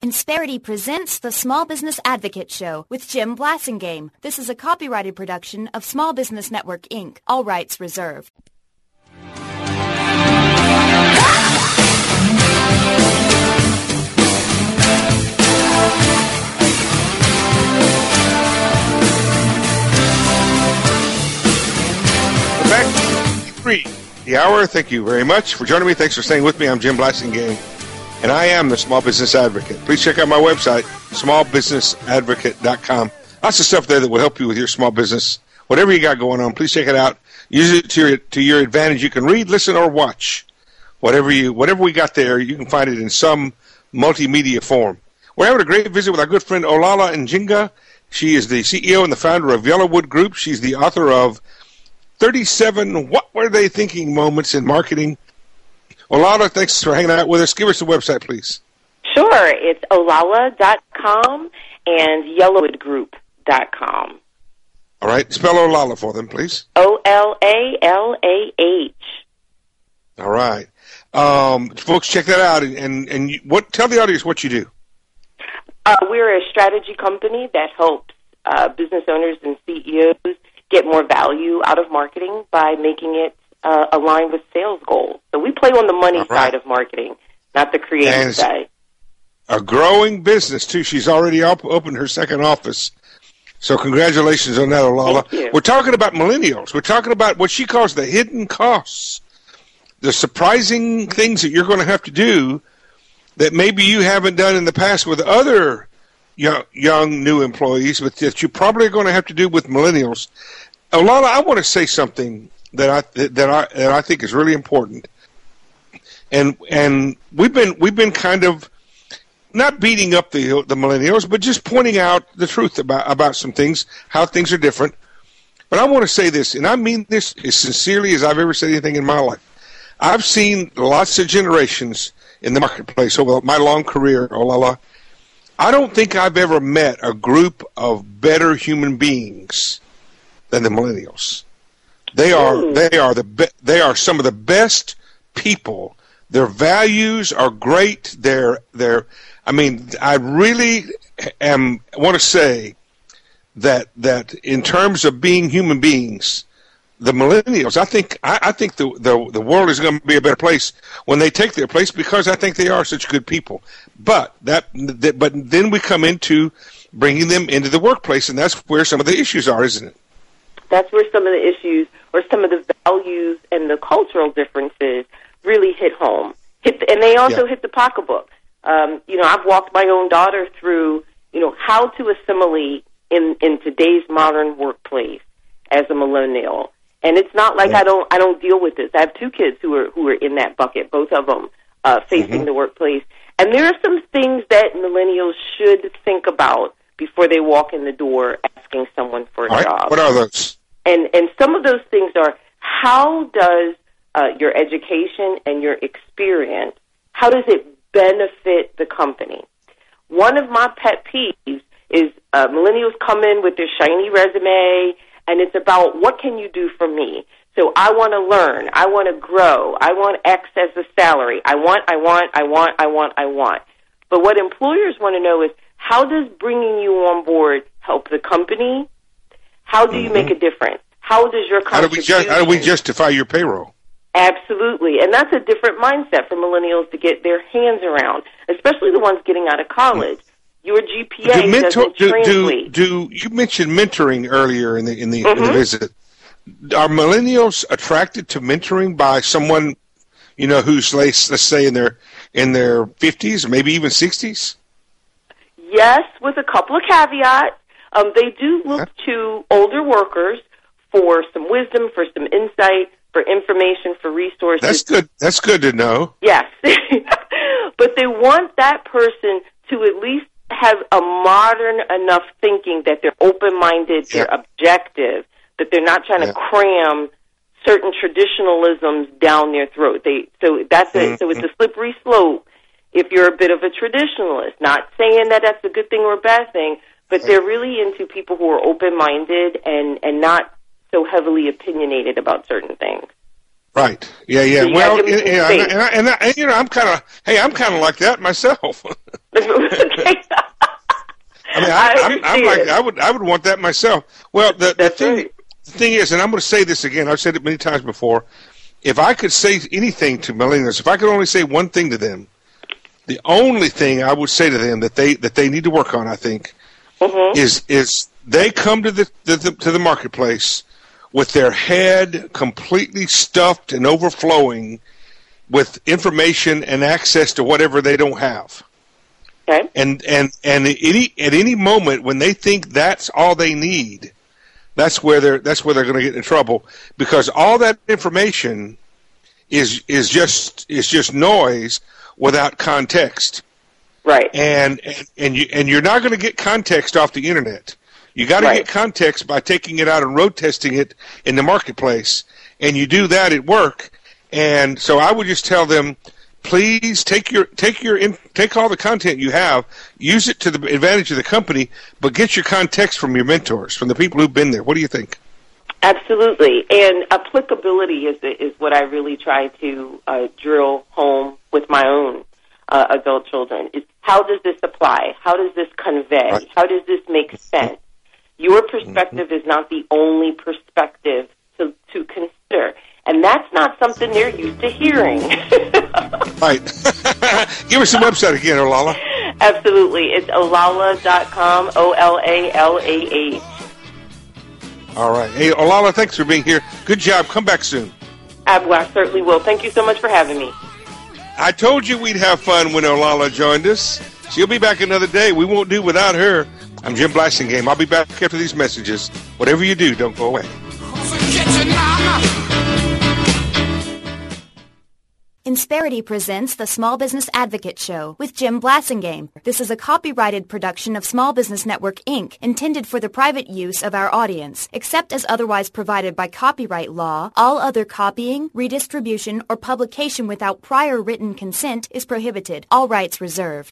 Insperity presents the Small Business Advocate Show with Jim Blasingame. This is a copyrighted production of Small Business Network, Inc. All rights reserved. We're back to 3, the hour. Thank you very much for joining me. Thanks for staying with me. I'm Jim Blasingame, and I am the Small Business Advocate. Please check out my website, smallbusinessadvocate.com. Lots of stuff there that will help you with your small business. Whatever you got going on, please check it out. Use it to your advantage. You can read, listen, or watch. Whatever we got there, you can find it in some multimedia form. We're having a great visit with our good friend Olala Njinga. She is the CEO and the founder of Yellowwood Group. She's the author of 37 What Were They Thinking Moments in Marketing. Olala, thanks for hanging out with us. Give us the website, please. Sure. It's olala.com and yellowwoodgroup.com. All right. Spell Olala for them, please. Olalah. All right. Folks, check that out. And tell the audience what you do. We're a strategy company that helps business owners and CEOs get more value out of marketing by making it align with sales goals. So we play on the money side of marketing, not the creative side. A growing business, too. She's already opened her second office. So congratulations on that, Olala. Thank you. We're talking about millennials. We're talking about what she calls the hidden costs, the surprising things that you're going to have to do that maybe you haven't done in the past with other young new employees, but that you probably are going to have to do with millennials. Olala, I want to say something that I think is really important, and we've been kind of not beating up the millennials, but just pointing out the truth about some things, how things are different. But I want to say this, and I mean this as sincerely as I've ever said anything in my life. I've seen lots of generations in the marketplace over my long career, Olala. I don't think I've ever met a group of better human beings than the millennials. They are some of the best people. Their values are great. I really want to say that in terms of being human beings, the millennials, I think the world is going to be a better place when they take their place, because I think they are such good people. But then we come into bringing them into the workplace, and that's where some of the issues are, isn't it? That's where some of the issues or some of the values and the cultural differences really hit home. And they also hit the pocketbook. I've walked my own daughter through, how to assimilate in today's modern workplace as a millennial. And it's not like I don't deal with this. I have 2 kids who are in that bucket, both of them facing the workplace. And there are some things that millennials should think about before they walk in the door asking someone for a job. What are those? And some of those things are, how does your education and your experience, how does it benefit the company? One of my pet peeves is millennials come in with their shiny resume, and it's about, what can you do for me? So I want to learn. I want to grow. I want X as a salary. I want. But what employers want to know is, how does bringing you on board help the company? How do you make a difference? How does your contribution... How do we justify your payroll? Absolutely. And that's a different mindset for millennials to get their hands around, especially the ones getting out of college. Your GPA doesn't translate. You mentioned mentoring earlier in the visit. Are millennials attracted to mentoring by someone, who's, let's say, in their 50s, or maybe even 60s? Yes, with a couple of caveats. They do look to older workers for some wisdom, for some insight, for information, for resources. That's good. That's good to know. Yes. But they want that person to at least have a modern enough thinking that they're open-minded, they're objective, that they're not trying to cram certain traditionalisms down their throat. So it's a slippery slope if you're a bit of a traditionalist. Not saying that that's a good thing or a bad thing, but they're really into people who are open-minded and not so heavily opinionated about certain things. Right. Yeah. Yeah. So Well, I'm kind of like that myself. Okay. I would want that myself. Well, the thing is, and I'm going to say this again. I've said it many times before. If I could say anything to millennials, if I could only say one thing to them, the only thing I would say to them that they need to work on, I think, is they come to the marketplace with their head completely stuffed and overflowing with information and access to whatever they don't have. Okay. And at any moment when they think that's all they need, that's where they're going to get in trouble, because all that information is just noise without context. Right. And you're not going to get context off the internet. You got to get context by taking it out and road testing it in the marketplace, and you do that at work. And so I would just tell them, please take all the content you have, use it to the advantage of the company, but get your context from your mentors, from the people who've been there. What do you think? Absolutely, and applicability is what I really try to drill home with my own adult children. Is how does this apply? How does this convey? Right. How does this make sense? Your perspective is not the only perspective to consider. And that's not something they're used to hearing. Right. Give us the website again, Olala. Absolutely. It's olala.com, OLALAH. All right. Hey, Olala, thanks for being here. Good job. Come back soon. I certainly will. Thank you so much for having me. I told you we'd have fun when Olala joined us. She'll be back another day. We won't do without her. I'm Jim Blasingame. I'll be back after these messages. Whatever you do, don't go away. Insperity presents the Small Business Advocate Show with Jim Blasingame. This is a copyrighted production of Small Business Network, Inc., intended for the private use of our audience. Except as otherwise provided by copyright law, all other copying, redistribution, or publication without prior written consent is prohibited. All rights reserved.